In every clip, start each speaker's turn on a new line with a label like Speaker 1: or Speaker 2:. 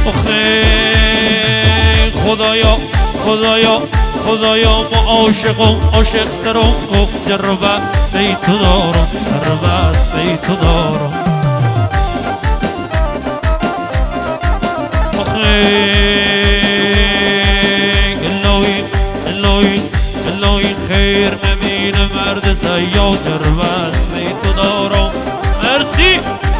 Speaker 1: خدایا خدایا خدایا ما عاشق ترم جربت بی تو دارم جربت بی تو دارم الهی خیر مبینه مرد صیاد جربت بی تو دارم مرسی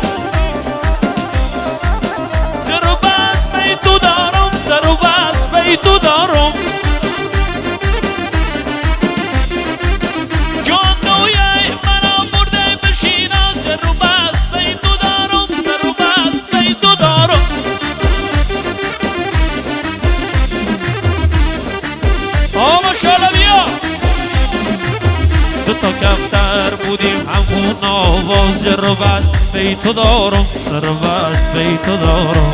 Speaker 1: جربت بی تو دارم سربت بی تو دارم تا کفتر بودیم همون آواز جربت بی تو دارم سربت بی تو دارم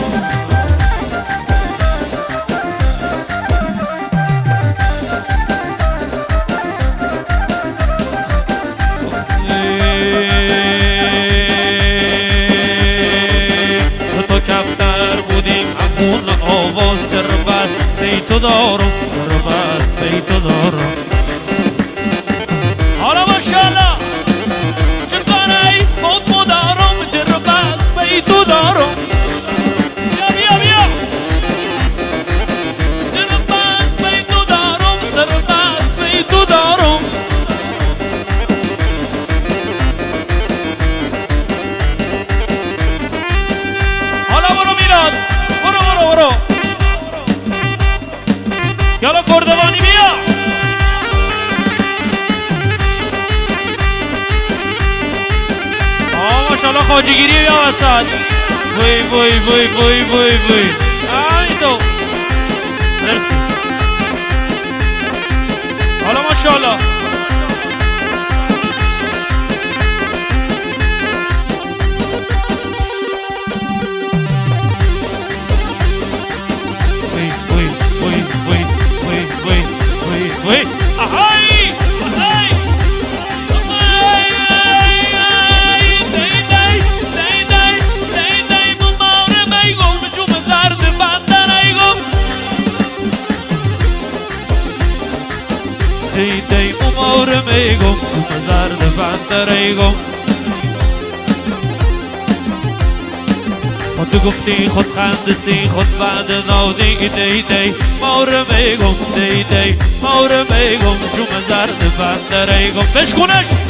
Speaker 1: تا کفتر بودیم همون آواز جربت بی تو دارم سربت بی تو دارم حالا ماشاءالله چطوری خود دارم جربت بی تو دارم بیا جربت بی تو دارم سربت بی تو دارم حالا برو میلاد برو یالا کردوانی بیا ماشاءالله خواجگیری بیا وسط وی همین تو مرسی حالا ماشاءالله وی آهای دی مماره میگم تو زرد بندریگم تو گفتی خود خندسی خود بعد نادی دی ماره میگم دی ماره میگم تو زرد بندریگم بشکنش